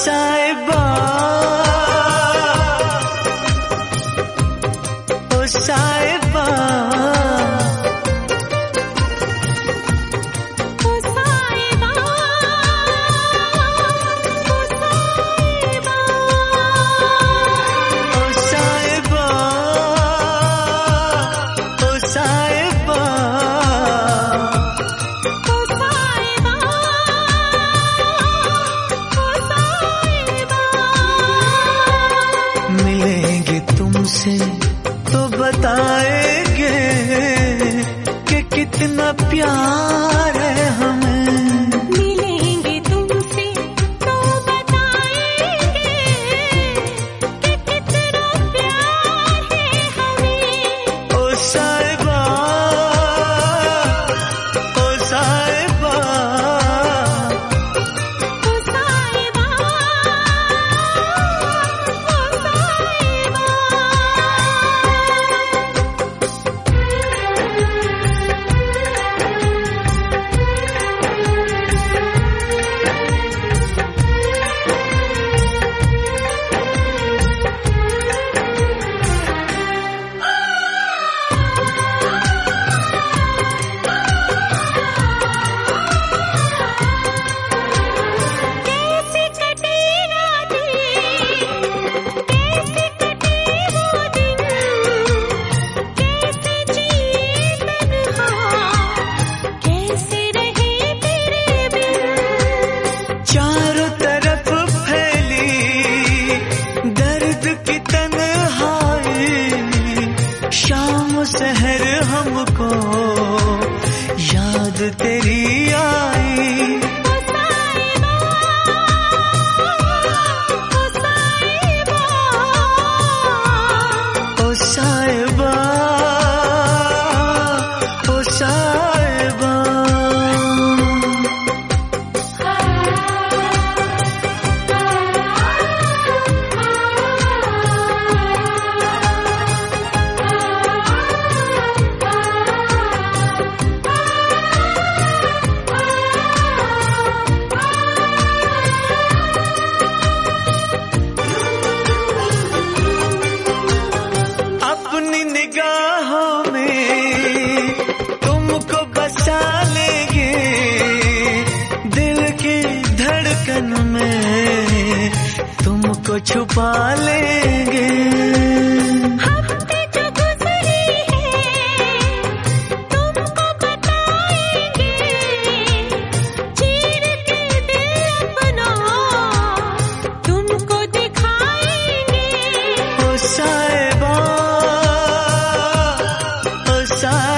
साहिबा, ओ साहिबा, ओ साहिबा, ओ साहिबा, ओ साहिबा, मिलेंगे तुमसे तो बताएंगे कि कितना प्यार है हमें। मिलेंगे तुमसे तो बताएंगे कि कितना प्यार है हमें। ओ साहिबा, ओ साहिबा, ओ साहिबा, ओ साहिबा। कैसे कटे रातें, कैसे कटे वो दिन, कैसे जिए तन्हा, कैसे रहे तेरे बिन। चारों तरफ फैली दर्द की तन्हाई, शाम सहर हमको याद तेरी आई। ओ साहिबा, ओ साहिबा, ओ साहिबा, ओ साहिबा, अपनी निगाहों में तुमको बसा लेंगे, दिल की धड़कन में तुमको छुपा लेंगे। हफ्ते जो गुजरे हैं तुमको बताएंगे, चीर के दिल अपना तुमको दिखाएंगे। ओ साहिबा, ओ साहिबा,